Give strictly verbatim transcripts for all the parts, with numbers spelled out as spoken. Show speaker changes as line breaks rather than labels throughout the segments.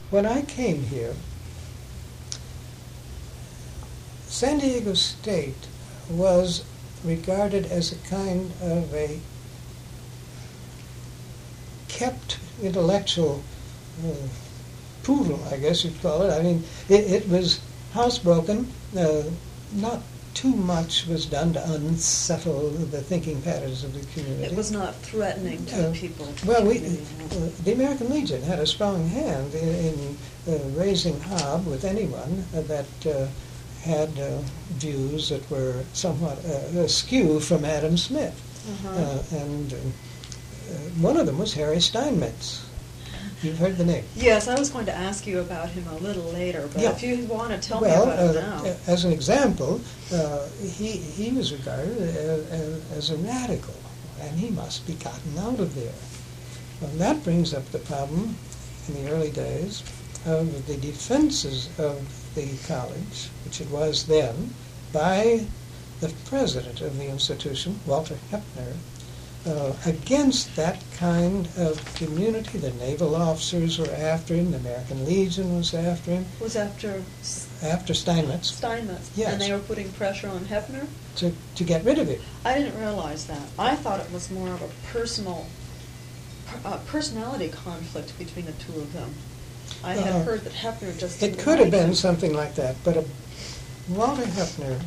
when I came here, San Diego State was regarded as a kind of a kept intellectual uh, poodle, I guess you'd call it. I mean, it, it was housebroken. Uh, not too much was done to unsettle the thinking patterns of the community.
It was not threatening to
Uh,
people.
Well, we, uh, the American Legion had a strong hand in, in uh, raising hob with anyone uh, that uh, had uh, views that were somewhat uh, askew from Adam Smith.
Uh-huh.
Uh, and uh, uh, one of them was Harry Steinmetz. You've heard the name.
Yes, I was going to ask you about him a little later, but
Yeah.
if you want to tell
well,
me about
uh,
him now.
uh, as an example, uh, he, he was regarded as, as, as a radical, and he must be gotten out of there. Well, that brings up the problem in the early days of the defenses of the college, which it was then, by the president of the institution, Walter Hepner, uh, against that kind of community. The naval officers were after him, the American Legion was after him,
Was after S-
after Steinmetz,
Steinmetz,
Yes.
and they were putting pressure on Hefner?
to, to get rid of him.
I didn't realize that. I thought it was more of a personal, uh, personality conflict between the two of them. I had
Uh,
heard that Hefner just
It
didn't
could have
like
been
him.
something like that, but uh, Walter Hepner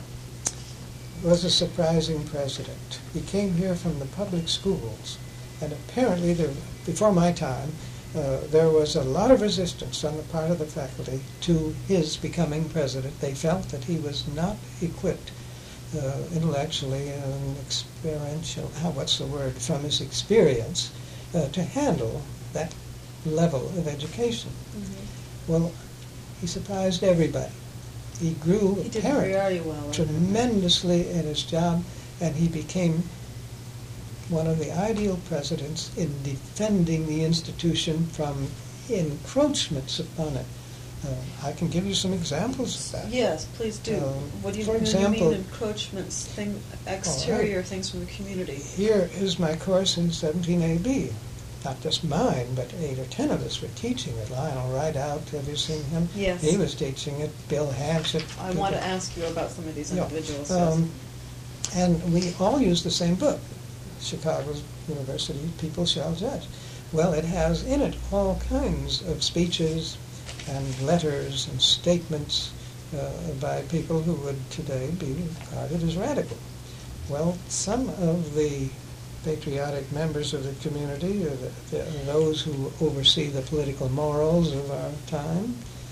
was a surprising president. He came here from the public schools, and apparently, there, before my time, uh, there was a lot of resistance on the part of the faculty to his becoming president. They felt that he was not equipped uh, intellectually and experiential, how, what's the word, from his experience, uh, to handle that level of education.
Mm-hmm.
Well, he surprised everybody. He grew
He did
apparent
very well.
tremendously in his job, and he became one of the ideal presidents in defending the institution from encroachments upon it. Uh, I can give you some examples of that.
Yes, please do.
Um,
what do you,
for
what do you
example-
mean encroachments, thing, exterior things from the community?
Here is my course in seventeen A B. Not just mine, but eight or ten of us were teaching it. Lionel Rideout, have you seen him?
Yes.
He was teaching it. Bill Hanchett.
I want to ask you about some of these
Yeah.
individuals.
Um, and we all use the same book, Chicago University, People Shall Judge. Well, it has in it all kinds of speeches and letters and statements uh, by people who would today be regarded as radical. Well, some of the patriotic members of the community, or the, the, those who oversee the political morals of our time,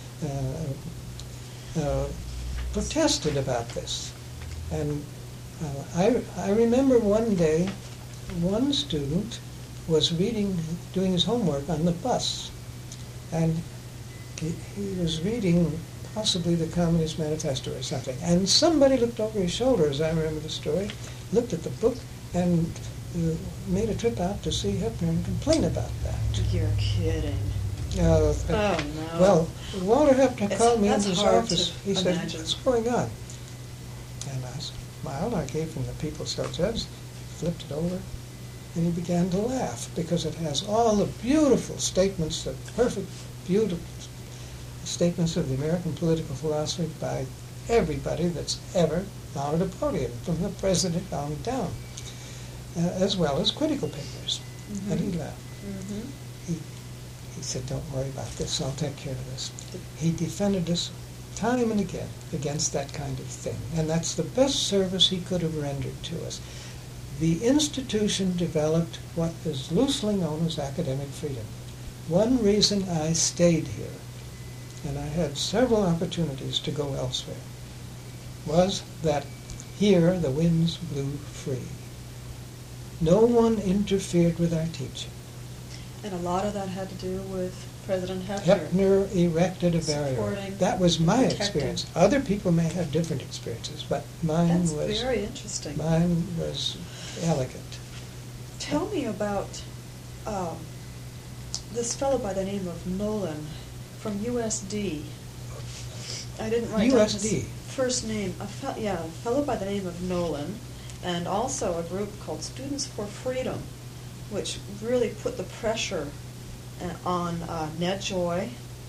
uh, uh, protested about this. And uh, I, I remember one day, one student was reading, doing his homework on the bus, and he, he was reading possibly the Communist Manifesto or something, and somebody looked over his shoulder, as I remember the story, looked at the book, and uh, made a trip out to see Hepner and complain about that.
You're kidding.
Uh,
Oh, no.
Well, Walter Hepner
It's-
called me
that's
into his
hard
office.
to
He said,
imagine.
"What's going on?" And I smiled. I gave him the People Shall Judge, flipped it over, and he began to laugh because it has all the beautiful statements, the perfect, beautiful statements of the American political philosophy by everybody that's ever mounted a podium, from the president on down, uh, as well as critical papers.
Mhm.
And he laughed.
Mm-hmm.
He, he said, "Don't worry about this, I'll take care of this." He defended us time and again against that kind of thing, and that's the best service he could have rendered to us. The institution developed what is loosely known as academic freedom. One reason I stayed here, and I had several opportunities to go elsewhere, was that here the winds blew free. No one interfered with our teaching.
And a lot of that had to do with President Hefner.
Hepner erected a barrier.
Supporting
That was my
and protecting.
experience. Other people may have different experiences, but mine
That's
was
very interesting.
mine was elegant.
Tell me about um, this fellow by the name of Nolan from U S D. I didn't write
U S D.
down his first name. A fe- yeah, a fellow by the name of Nolan, and also a group called Students for Freedom, which really put the pressure uh, on uh, Ned Joy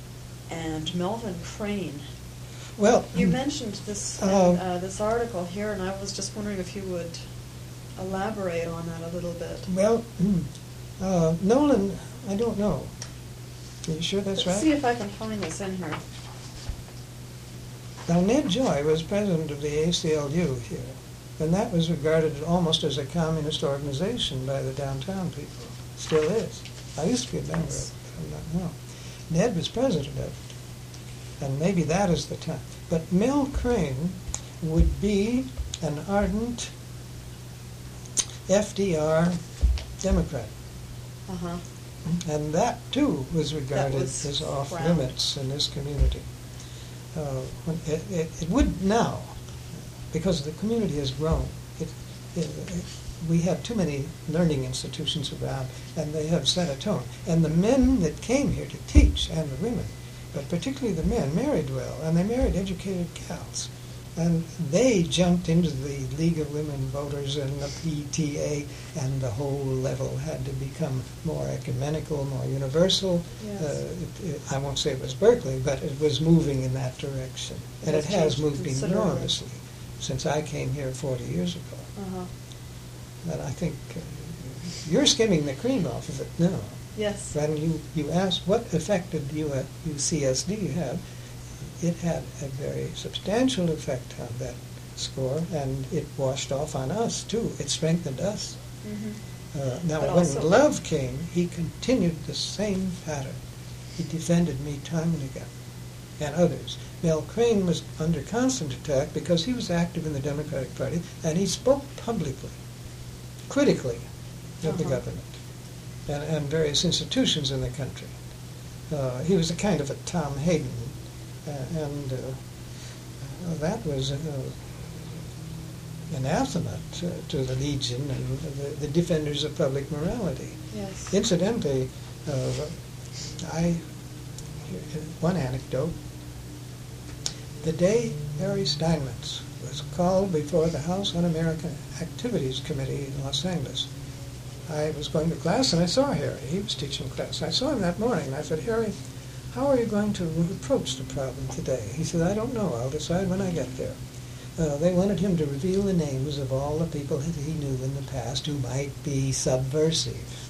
and Melvin Crane.
Well,
You mentioned this in,
Uh,
uh, this article here, and I was just wondering if you would elaborate on that a little bit.
well, uh, Nolan, I don't know. Are you sure that's
Let's
right?
see if I can find this in here.
Now, Ned Joy was president of the A C L U here, and that was regarded almost as a communist organization by the downtown people. Still is. I used to be a member of it, but I'm not now. Ned was president of it, and maybe that is the time. But Mel Crane would be an ardent F D R Democrat.
Uh-huh.
And that, too, was regarded
was
as off
frowned.
limits in this community. Uh, when it, it, it would now, because the community has grown. It, it, it, we have too many learning institutions around, and they have set a tone. And the men that came here to teach, and the women, but particularly the men, married well, and they married educated gals. And they jumped into the League of Women Voters and the P T A, and the whole level had to become more ecumenical, more universal.
Yes.
Uh, it, it, I won't say it was Berkeley, but it was moving in that direction. And
It
it
has
has
changed
moved
considerably.
enormously since I came here forty years ago.
Uh-huh.
And I think uh, you're skimming the cream off of it now.
Yes.
When you, you asked what effect did U C S D have, it had a very substantial effect on that score, and it washed off on us, too. It strengthened us.
Mm-hmm.
Uh, now,
But
when
also-
Love came, he continued the same pattern. He defended me time and again, and others. Mel Crane was under constant attack because he was active in the Democratic Party, and he spoke publicly, critically, of the
Uh-huh.
government and, and various institutions in the country. Uh, he was a kind of a Tom Hayden, uh, and uh, uh, that was uh, anathema to, to the Legion and the, the defenders of public morality.
Yes.
Incidentally, uh, I one anecdote. The day Harry Steinmetz was called before the House Un-American Activities Committee in Los Angeles, I was going to class and I saw Harry. He was teaching class. I saw him that morning and I said, Harry, how are you going to approach the problem today? He said, I don't know. I'll decide when I get there. Uh, they wanted him to reveal the names of all the people that he knew in the past who might be subversive.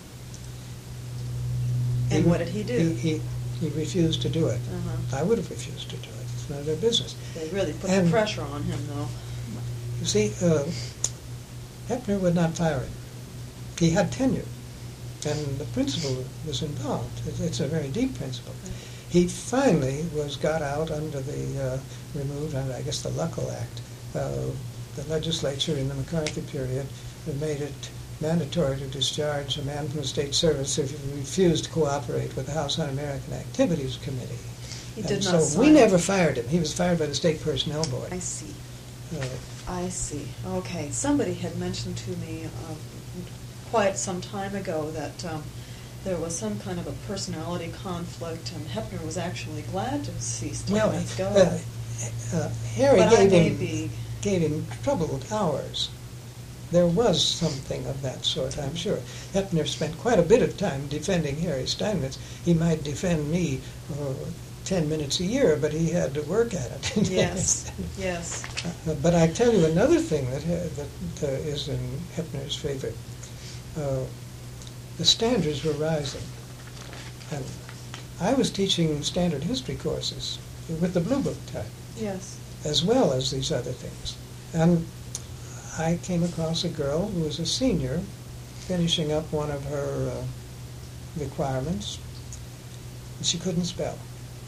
And
He-
what did he do?
He, he, he refused to do it.
Uh-huh.
I would have refused to do it. It's none of their business.
They really put
And-
the pressure on him, though.
You see, uh, Hepner would not fire him. He had tenure, and the principal was involved. It's- It's a very deep principle. He finally was got out under the, uh, removed under, I guess, the Luckel Act. Uh, the legislature in the McCarthy period had made it mandatory to discharge a man from the state service if he refused to cooperate with the House Un-American Activities Committee.
He
And
did
so
not
we
sign.
never fired him. He was fired by the State Personnel Board.
I see.
Uh,
I see. Okay. Somebody had mentioned to me uh, quite some time ago that um, there was some kind of a personality conflict, and Hepner was actually glad to see
well,
Steinmetz go.
uh, uh, Harry
But I
gave
may
him
be.
gave him troubled hours. There was something of that sort, I'm sure. Hepner spent quite a bit of time defending Harry Steinmetz. He might defend me uh, ten minutes a year, but he had to work at it.
Yes. Yes.
Uh, but I tell you another thing that uh, that uh, is in Hepner's favor. Uh, the standards were rising, and I was teaching standard history courses with the Blue Book type,
Yes.
as well as these other things. And I came across a girl who was a senior, finishing up one of her uh, requirements, and she couldn't spell.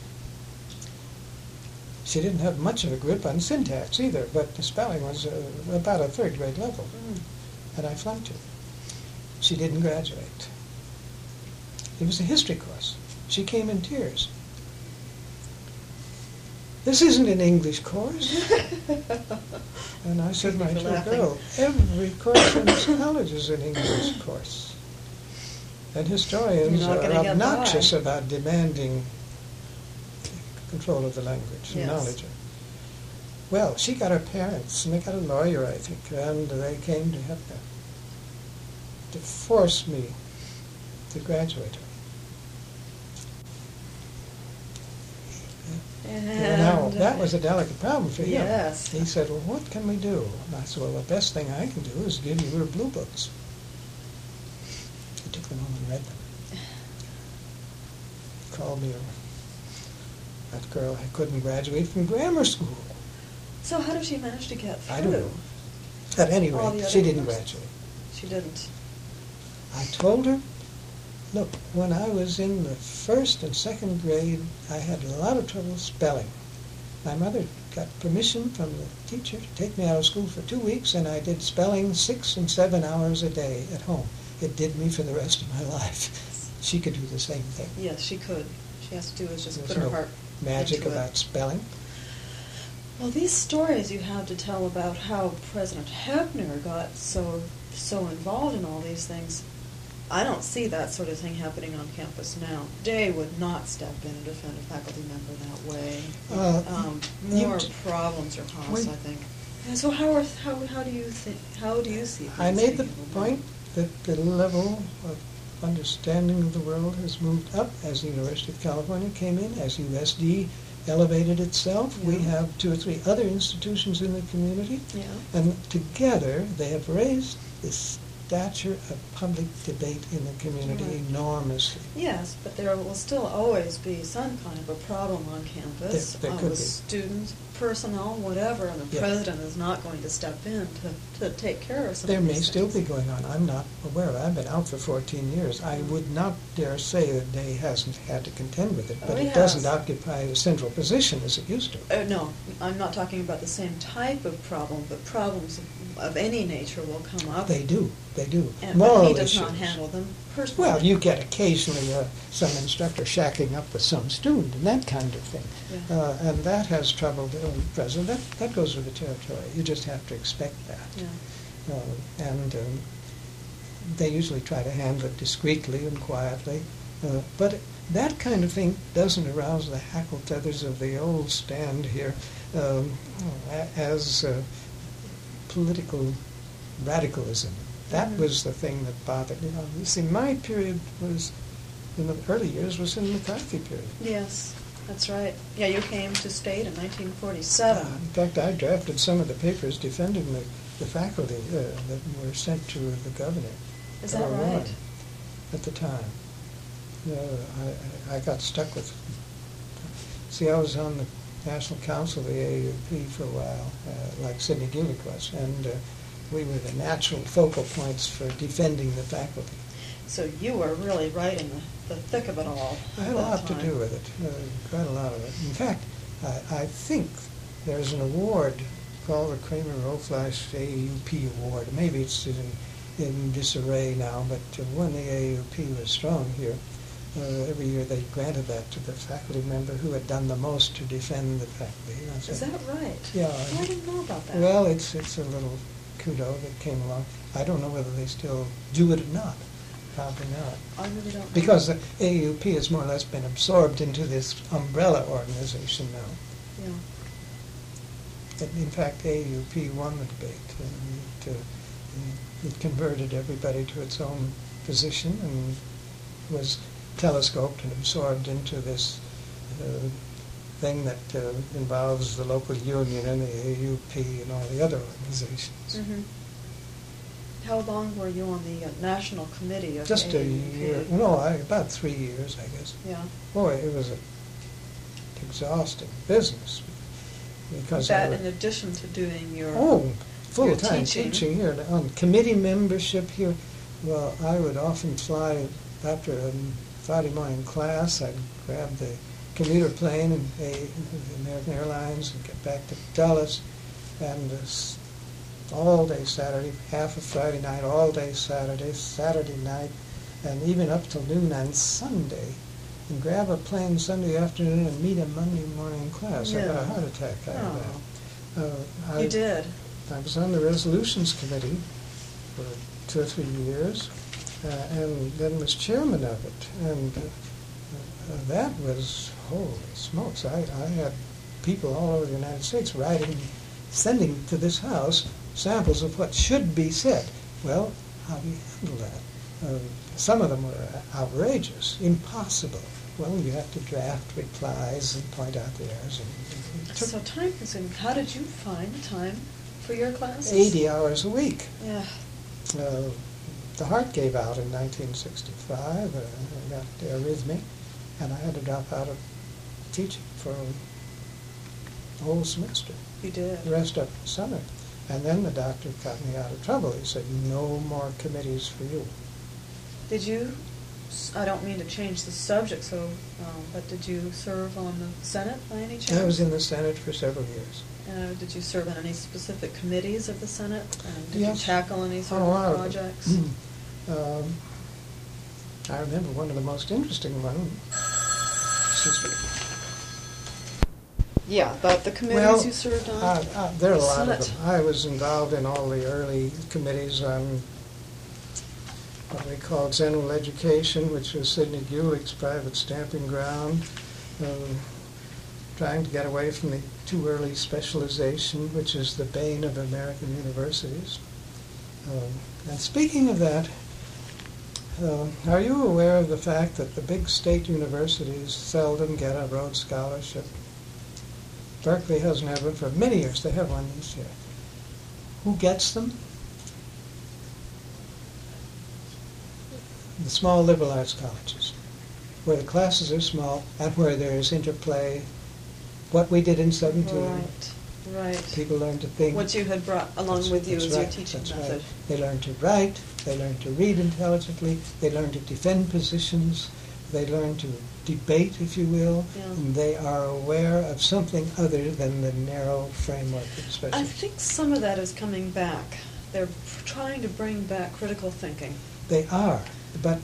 She didn't have much of a grip on syntax either, but the spelling was uh, about a third grade level,
Mm.
and I flunked her. She didn't graduate. It was a history course. She came in tears. This isn't an English course. And I said, my
Thank you for
dear
laughing.
girl, every course in this college is an English course. And historians
You're not
are
gonna get
obnoxious
by.
about demanding control of the language and
Yes.
knowledge. of- Well, she got her parents, and they got a lawyer, I think, and they came to help her, to force me to graduate her.
And
now, that was a delicate problem for him.
Yes.
He said, well, what can we do? And I said, well, the best thing I can do is give you your blue books. He took them home and read them. He called me, a, that girl I couldn't graduate from grammar school.
So how did she manage to get through?
I don't know. At any
All the
rate,
other
she didn't
courses?
graduate.
She didn't.
I told her, look, when I was in the first and second grade, I had a lot of trouble spelling. My mother got permission from the teacher to take me out of school for two weeks, and I did spelling six and seven hours a day at home. It did me for the rest of my life. She could do the same thing.
Yes, she could. She has to do is just
There's
put her
no
heart
magic
into
about
it.
spelling.
Well, these stories you have to tell about how President Hebner got so so involved in all these things, I don't see that sort of thing happening on campus now. Day would not step in and defend a faculty member that way.
Uh,
um,
you
more
t-
problems are caused,
Wait.
I think. And so how are, how how do you think how do you see things
I made the
being moved
point that the level of understanding of the world has moved up as the University of California came in, as U S D elevated itself. We
Yeah.
have two or three other institutions in the community,
Yeah.
and together they have raised the stature of public debate in the community
Right.
enormously.
Yes, but there will still always be some kind of a problem on campus
There- there
uh,
could
with
be.
students, personnel, whatever, and the
Yeah.
president is not going to step in to, to take care of some
There
of
may
these
still be
things.
going on. I'm not aware of it. I've been out for fourteen years. I would not dare say that Day hasn't had to contend with it,
Oh,
but
he
it doesn't
has.
occupy a central position as it used to.
Uh, no, I'm not talking about the same type of problem, but problems of, of any nature will come up.
They do, they do.
and,
Moral
but he does
issues.
not handle them personally.
Well, you get occasionally uh, some instructor shacking up with some student and that kind of thing.
Yeah.
Uh, and that has troubled the president. That, that goes with the territory. You just have to expect that.
Yeah.
Uh, and um, they usually try to handle it discreetly and quietly. Uh, but that kind of thing doesn't arouse the hackle tethers of the old stand here um, a- as uh, political radicalism. That
Mhm.
was the thing that bothered me. You see, my period was, in the early years, was in the McCarthy period.
Yes, that's right. Yeah, you came to state in nineteen forty-seven.
Uh, in fact, I drafted some of the papers defending the, the faculty uh, that were sent to the governor.
Is that
Carl
right?
Warren, at the time. Uh, I, I got stuck with... See, I was on the National Council of the A U P for a while, uh, like Sidney Gulick was, and uh, we were the natural focal points for defending the faculty.
So you were really right in the, the thick of it all.
I
at
had a
that
lot to
time.
do with it, uh, quite a lot of it. In fact, I, I think there's an award called the Kramer Roflash A U P Award. Maybe it's in, in disarray now, but uh, when the A U P was strong here, uh, every year they granted that to the faculty member who had done the most to defend the faculty. And I
Is
said,
that right?
Yeah.
Oh, I didn't know about that.
well, it's it's a little kudo that came along. I don't know whether they still do it or not. Probably not.
I really don't know.
Because the A U P has more or less been absorbed into this umbrella organization now.
Yeah.
And in fact, A U P won the debate. And it, uh, it converted everybody to its own position and was telescoped and absorbed into this uh, thing that uh, involves the local union and the A U P and all the other organizations.
Mm-hmm. How long were you on the uh, national committee of
Just a
A U P?
year, no, I, about three years, I guess.
Yeah.
Boy, it was an exhausting business. Because
That
I
in addition to doing your...
Oh, full-time
Your teaching.
teaching here. On committee membership here, well, I would often fly after a Friday morning class. I'd grab the commuter plane and pay the American Airlines and get back to Dulles. And this all day Saturday, half of Friday night, all day Saturday, Saturday night, and even up till noon on Sunday. And grab a plane Sunday afternoon and meet a Monday morning class. I got a
Yeah.
heart attack out of
Oh,
that. Uh, I,
you did.
I was on the resolutions committee for two or three years, uh, and then was chairman of it. And uh, uh, that was, holy smokes, I, I had people all over the United States writing, sending to this house samples of what should be said. Well, how do you handle that? Uh, some of them were outrageous, impossible. well, you have to draft replies and point out the errors. And it took
So time consuming. How did you find the time for your classes?
eighty hours a week.
Yeah.
Uh, the heart gave out in nineteen sixty-five. Uh, I got arrhythmia, and I had to drop out of teaching for a whole semester,
You did.
the rest of the summer. And then the doctor got me out of trouble. He said, no more committees for you.
Did you, I don't mean to change the subject, so, um, but did you serve on the Senate by any chance?
I was in the Senate for several years.
Uh, did you serve on any specific committees of the Senate? And did
Yes.
you tackle any sort
Oh,
of
wow.
projects?
um, I remember one of the most interesting ones.
Yeah, about the committees
Well,
you served on?
Uh, uh, there are a
The
lot
Senate.
of them. I was involved in all the early committees on what we called general education, which was Sidney Gulick's private stamping ground, um, trying to get away from the too early specialization, which is the bane of American universities. Um, and speaking of that, uh, are you aware of the fact that the big state universities seldom get a Rhodes Scholarship? Berkeley hasn't had one for many years. They have one this year. Who gets them? The small liberal arts colleges, where the classes are small and where there is interplay. What we did in seventeen.
Right, right.
People learn to think.
What you had brought along
That's-
with you
that's
as your
right,
teaching
that's
method.
right. They learn to write, they learn to read intelligently, they learn to defend positions, they learn to debate, if you will,
Yeah.
and they are aware of something other than the narrow framework of
I
special.
think some of that is coming back. They're trying to bring back critical thinking.
They are, but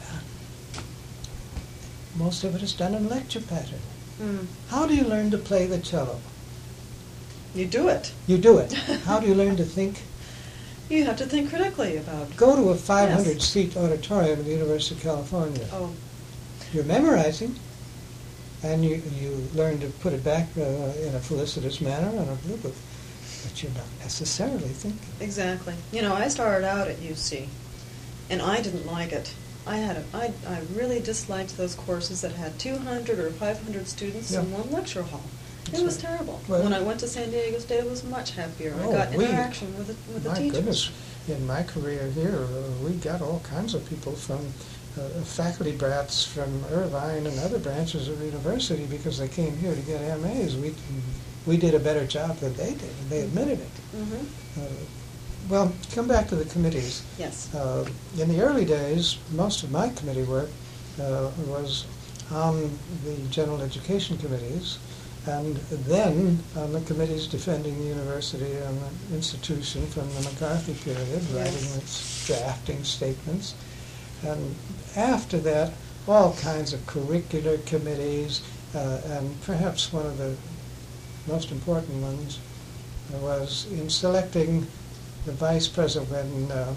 most of it is done in lecture pattern.
Mm.
How do you learn to play the cello?
You do it.
You do it. How do you learn to think?
You have to think critically about.
Go to a five hundred seat auditorium at the University of California.
Oh,
You're memorizing, and you, you learn to put it back uh, in a felicitous manner on a blue book, but you're not necessarily thinking.
exactly. You know, I started out at U C, and I didn't like it. I had a, I, I really disliked those courses that had two hundred or five hundred students in
Yeah.
one lecture hall.
That's
It was
right.
terrible.
Well-
when I went to San Diego State, I was much happier.
Oh,
I got
we-
interaction with the, with the
My
teachers.
goodness, in my career here, uh, we got all kinds of people from uh, faculty brats from Irvine and other branches of the university because they came here to get M As. We, we did a better job than they did, and they admitted it.
Mm-hmm.
Uh, well, come back to the committees.
Yes.
Uh, in the early days, most of my committee work uh, was on the general education committees, and then on the committees defending the university and the institution from the McCarthy period, writing
Yes.
its drafting statements. And after that, all kinds of curricular committees, uh, and perhaps one of the most important ones was in selecting the vice president when uh,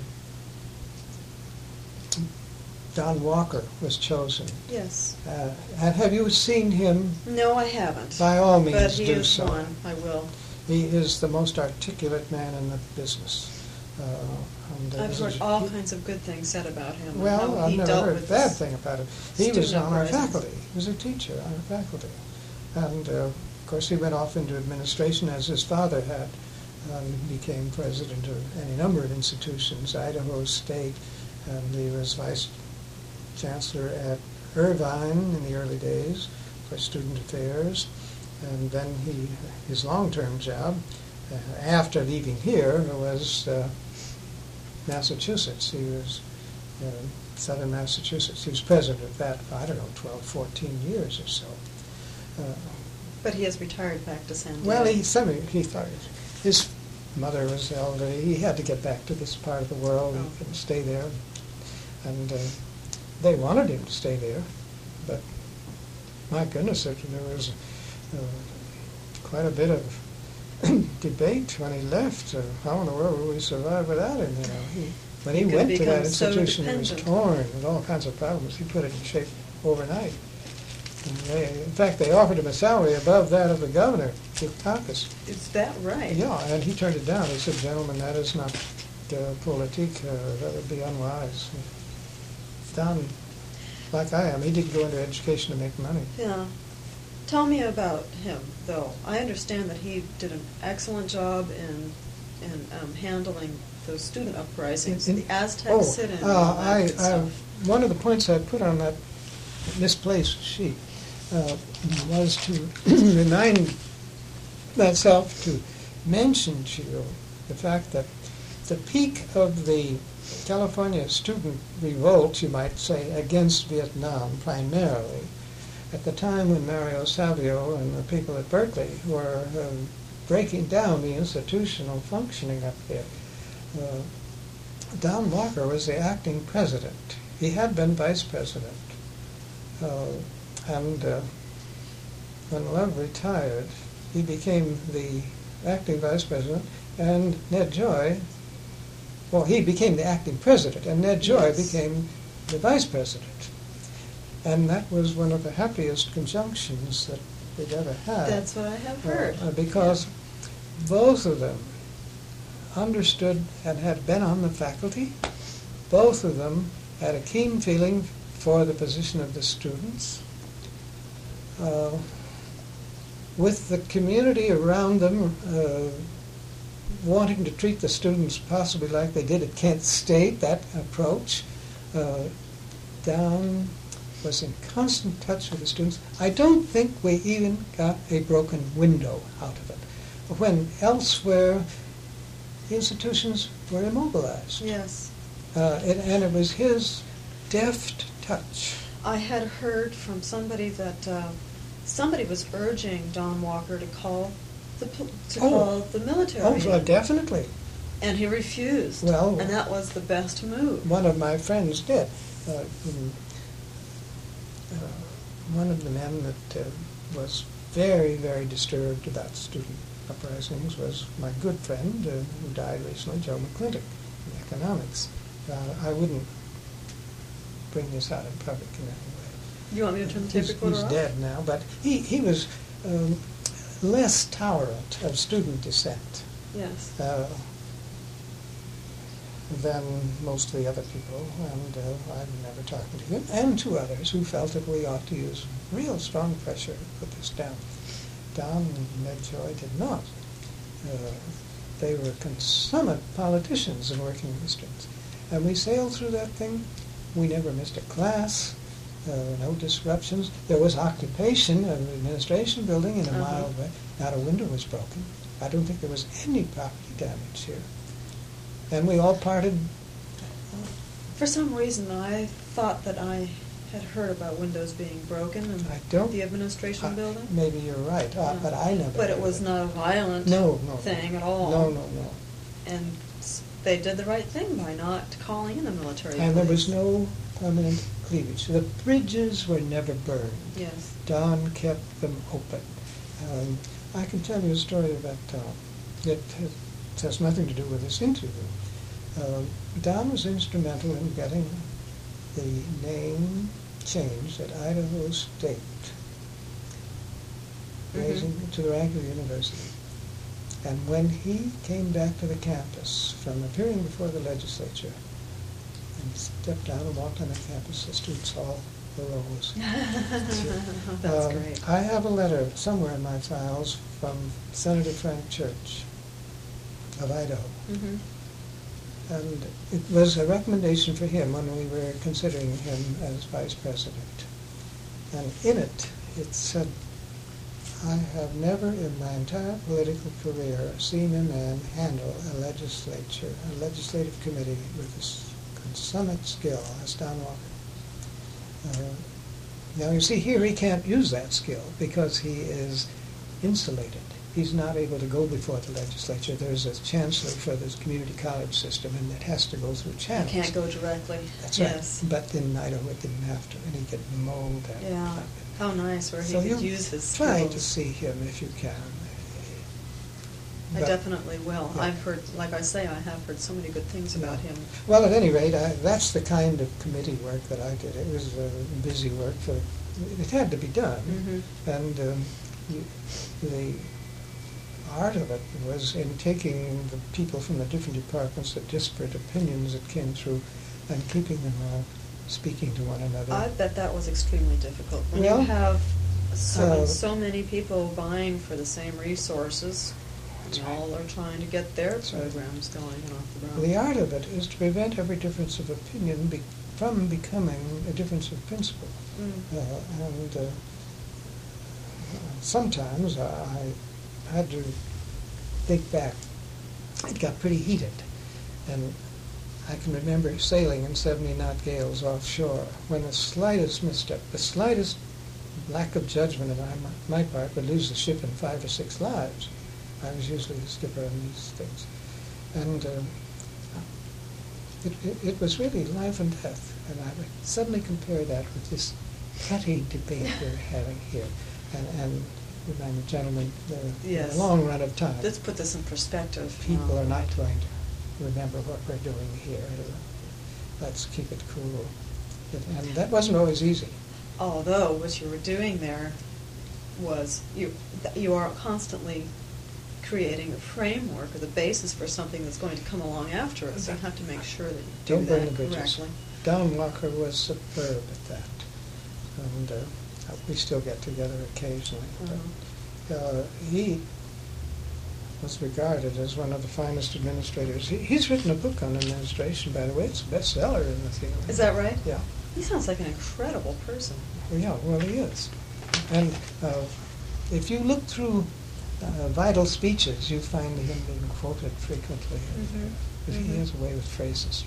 Don Walker was chosen.
Yes.
Uh, and have you seen him?
No, I haven't.
By all
but
means,
he
do
is
so.
one. I will.
He is the most articulate man in the business. Uh, and there
I've
was
heard
a-
all
he-
kinds of good things said about him. and
Well,
how
I've
he
never
dealt
heard a
with
bad
this
thing about him. He was
student
on our
uprisings.
faculty. He was a teacher on our faculty. And, uh, of course, he went off into administration as his father had. Um, he became president of any number of institutions, Idaho State, and he was vice chancellor at Irvine in the early days for student affairs. And then he, his long-term job, uh, after leaving here, was uh, Massachusetts. He was uh, Southern Massachusetts. He was president of that, I don't know, twelve, fourteen years or so. Uh,
But he has retired back to San Diego.
well, he, some, he thought his mother was elderly. He had to get back to this part of the world and,
Oh.
and stay there. And uh, they wanted him to stay there, but my goodness, there there was uh, quite a bit of debate when he left. Uh, how in the world would we survive without him? You know, he, when he
He could
went to that
become so
institution, he was
dependent.
torn with all kinds of problems. He put it in shape overnight. And they, in fact, they offered him a salary above that of the governor, Dukakis.
Is that right?
Yeah, and he turned it down. He said, "Gentlemen, that is not uh, politique. Uh, that would be unwise." Don like I am. He didn't go into education to make money.
Yeah. Tell me about him, though. I understand that he did an excellent job in in um, handling those student uprisings,
In- in-
the Aztec
oh,
sit-in, and
uh,
all that
I,
good
I,
stuff.
one of the points I put on that misplaced sheet uh, was to remind myself to mention to you the fact that the peak of the California student revolt, you might say, against Vietnam primarily, at the time when Mario Savio and the people at Berkeley were uh, breaking down the institutional functioning up there. Uh, Don Walker was the acting president. He had been vice president. Uh, and uh, when Love retired, he became the acting vice president, and Ned Joy, well, he became the acting president, and Ned Joy
Yes.
became the vice president. And that was one of the happiest conjunctions that we'd ever had.
That's what I have heard.
Uh, because both of them understood and had been on the faculty. Both of them had a keen feeling for the position of the students. Uh, with the community around them uh, wanting to treat the students possibly like they did at Kent State, that approach, uh, Don was in constant touch with the students. I don't think we even got a broken window out of it, when elsewhere the institutions were immobilized.
Yes.
Uh, it, and it was his deft touch.
I had heard from somebody that uh, somebody was urging Don Walker to call the pol- to
Oh.
call the military,
Oh, well, definitely.
and he refused.
Well-
and that was the best move.
One of my friends did. Uh, mm, uh, one of the men that uh, was very, very disturbed about student uprisings was my good friend uh, who died recently, Joe McClintock, in economics. Uh, I wouldn't bring this out in public in any way.
You want me to turn the tape
He's,
recorder
he's
off?
dead now, but he, he was um, less tolerant of student dissent
Yes.
uh, than most of the other people, and uh, I remember talking to him and to others who felt that we ought to use real strong pressure to put this down. Don and Ned Joy did not. Uh, they were consummate politicians and working with students. And we sailed through that thing. We never missed a class, uh, no disruptions. There was occupation of an administration building in a
Uh-huh.
mile away. Not a window was broken. I don't think there was any property damage here. And we all parted.
For some reason, I thought that I had heard about windows being broken in
I don't.
the administration
I-
building.
Maybe you're right, uh,
Yeah.
but I never.
But it
heard
was
of
not a violent
No, no.
thing at all.
No, no, no.
And s- they did the right thing by not calling in the military
And there was
police.
no permanent cleavage. The bridges were never burned.
Yes.
Don kept them open. Um, I can tell you a story about Don. It, it has nothing to do with this interview. Um, Don was instrumental in getting the name changed at Idaho State, raising
Mhm.
it to the rank of university. And when he came back to the campus from appearing before the legislature and stepped down and walked on the campus, the students all arose.
That's
Um,
great.
I have a letter somewhere in my files from Senator Frank Church of Idaho.
Mm-hmm.
And it was a recommendation for him when we were considering him as vice president. And in it, it said, I have never in my entire political career seen a man handle a legislature, a legislative committee with this consummate skill as Don Walker. Uh, now you see here he can't use that skill because he is insulated. He's not able to go before the legislature. There's a chancellor for this community college system, and it has to go through
You
channels.
can't go directly.
That's
yes.
right. But in Idaho it didn't have to, and he could mold that.
Yeah. How nice where he
So
could
you
use his
try
skills.
to see him if you can.
I
But-
definitely will.
Yeah.
I've heard, like I say, I have heard so many good things about
Yeah.
him.
Well, at any rate, I, that's the kind of committee work that I did. It was uh, busy work. For it had to be done,
Mm-hmm.
and um, you, the art of it was in taking the people from the different departments, the disparate opinions that came through, and keeping them all speaking to one another.
I bet that was extremely difficult. When
Well,
you have so,
uh,
so many people vying for the same resources, and
right.
all are trying to get their
That's right.
programs going and off the ground.
The art of it is to prevent every difference of opinion be- from becoming a difference of principle.
Mm.
Uh, and uh, sometimes I had to think back. It got pretty heated. And I can remember sailing in seventy knot gales offshore when the slightest misstep, the slightest lack of judgment on my, my part would lose the ship in five or six lives. I was usually the skipper on these things. And uh, it, it, it was really life and death. And I would suddenly compare that with this petty debate we're having here. And, and I'm a gentleman, uh,
Yes.
in the long run of time,
Let's put this in perspective.
people
Um,
are not going to remember what we're doing here. Let's keep it cool. And that wasn't always easy.
Although what you were doing there was you th- you are constantly creating a framework or the basis for something that's going to come along after us. You have to make sure that you do
Don't burn
that
the bridges.
correctly.
Don Walker was superb at that. And uh, we still get together occasionally.
Uh-huh.
But, uh, he was regarded as one of the finest administrators. He, he's written a book on administration, by the way. It's a bestseller in the field.
Is that right?
Yeah.
He sounds like an incredible person.
Well, yeah, well, he is. And uh, if you look through uh, vital speeches, you find him being quoted frequently.
Mhm.
But
Mhm.
he has a way with phrases.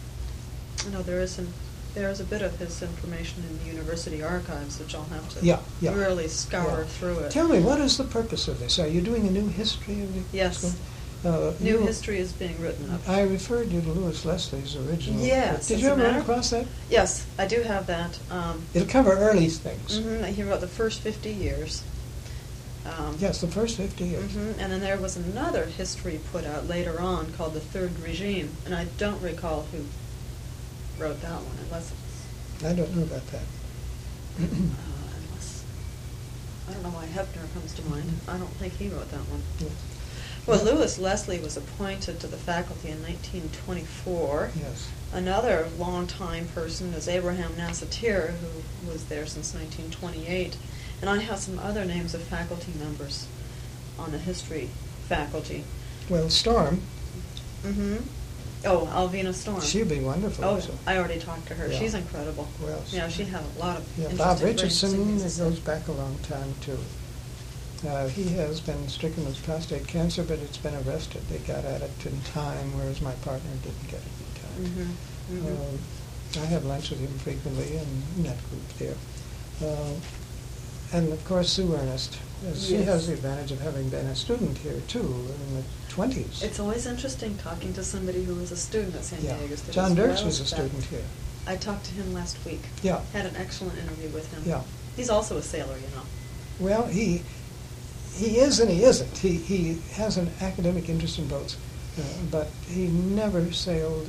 I know there is some, there is a bit of his information in the university archives, which I'll have to
Yeah, yeah.
really scour
Yeah.
through it.
Tell me, what is the purpose of this? Are you doing a new history of the
Yes.
school? Uh,
New
you-
history is being written up.
I referred you to Louis Leslie's original.
Yes,
Did
as
you
a
ever run
matter-
across that?
Yes, I do have that. Um,
It'll cover early things.
mhm, he wrote the first fifty years. Um,
Yes, the first fifty years.
mhm, and then there was another history put out later on called the Third Regime, and I don't recall who wrote that one, unless it's,
I don't know about that.
uh, unless, I don't know why Hepner comes to mind. I don't think he wrote that one.
Yes.
Well, Louis Leslie was appointed to the faculty in nineteen twenty-four.
Yes.
Another longtime person is Abraham Nassatir, who was there since nineteen twenty-eight. And I have some other names of faculty members on the history faculty.
Well, Storm,
Mm-hmm. Oh, Alvina Storm.
she'd be wonderful.
Oh,
so.
I already talked to her.
Yeah.
She's incredible.
Well,
Yeah, she had a lot of
Yeah,
interesting,
Bob
very
Richardson,
interesting
it
things to
goes
say.
back a long time, too. Uh, he has been stricken with prostate cancer, but it's been arrested. They got at it in time, whereas my partner didn't get it in time.
Mhm, mhm.
Uh, I have lunch with him frequently in that group there. Uh, and of course, Sue Ernest. Uh, She
Yes.
has the advantage of having been a student here, too, in the twenties.
It's always interesting talking to somebody who was a student at Saint
Yeah.
Augustine.
John
as
Dirks
well
was a
as that.
student here.
I talked to him last week.
Yeah.
Had an excellent interview with him.
Yeah.
He's also a sailor, you know.
Well, he he is and he isn't. He he has an academic interest in boats, uh, but he never sailed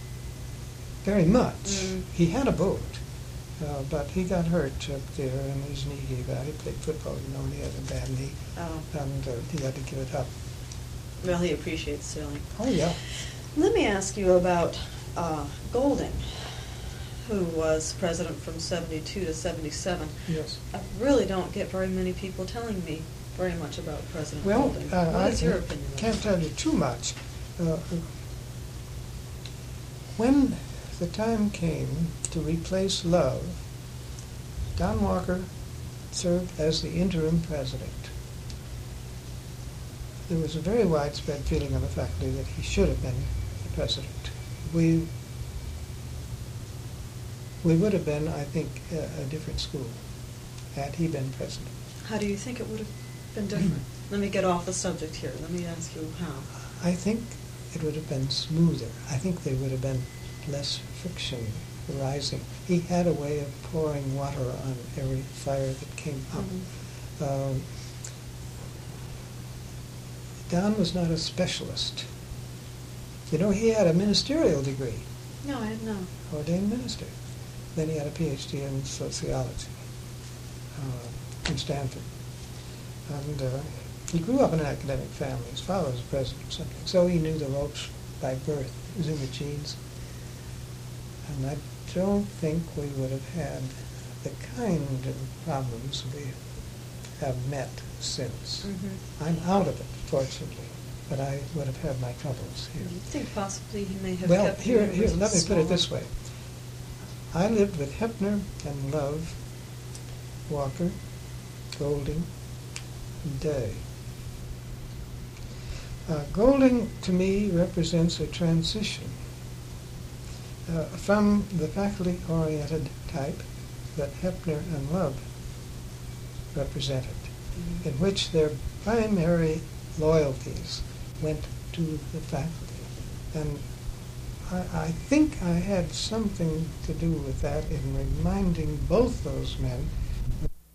very much.
Mm.
He had a boat, uh, but he got hurt up there, and his knee gave out. He played football, you know, and he had a bad knee,
Oh.
and uh, he had to give it up.
Well, he appreciates sailing.
Oh yeah,
Let me ask you about uh, Golding, who was president from seventy-two to seventy-seven.
yes.
I really don't get very many people telling me very much about President
Well,
Golding.
uh,
What
I
is your opinion of
can't
him?
tell you too much. Uh, when the time came to replace Love, Don Walker served as the interim president. There was a very widespread feeling on the faculty that he should have been the president. We we would have been, I think, a, a different school had he been president.
How do you think it would have been different? Let me get off the subject here. Let me ask you how.
I think it would have been smoother. I think there would have been less friction arising. He had a way of pouring water on every fire that came up.
Mhm.
Um, Don was not a specialist. You know, he had a ministerial degree,
No, I no.
ordained minister. Then he had a P H D in sociology uh, in Stanford. And uh, he grew up in an academic family. His father was a president or something. So he knew the ropes by birth. It was in the genes. And I don't think we would have had the kind of problems we have met since.
Mm-hmm.
I'm out of it, fortunately, but I would have had my troubles here.
You think possibly he may have
Well,
kept the
here, here,
university
let me put it this
smaller?
way. I lived with Hepner and Love, Walker, Golding, and Day. Uh, Golding, to me, represents a transition uh, from the faculty-oriented type that Hepner and Love represented,
Mhm.
in which their primary loyalties went to the faculty. And I, I think I had something to do with that in reminding both those men